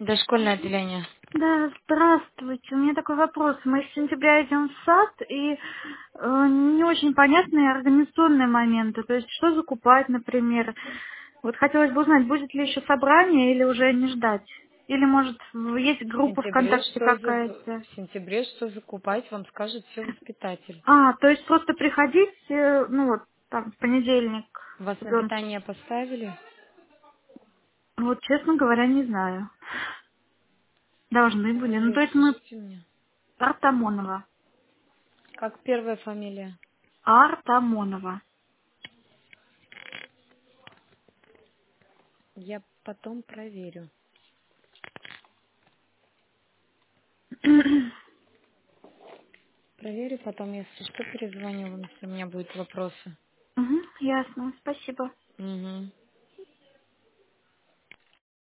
Дошкольное отделение. Да, здравствуйте. У меня такой вопрос. Мы с сентября идем в сад, и не очень понятные организационные моменты. То есть, что закупать, например. Вот хотелось бы узнать, будет ли еще собрание или уже не ждать. Или, может, есть В группа сентябре ВКонтакте что, какая-то. в сентябре что закупать, вам скажет все воспитатель. А, то есть просто приходить, ну вот, там, в понедельник Вас на ребенку. питание поставили? Вот, честно говоря, не знаю. Должны были. Ну, Фамилию то есть мы скажите мне. Артамонова. Как первая фамилия? Артамонова. Я потом проверю. Проверю потом, если что, перезвоню вам, если у меня будут вопросы. Мгм, ясно, спасибо. Угу.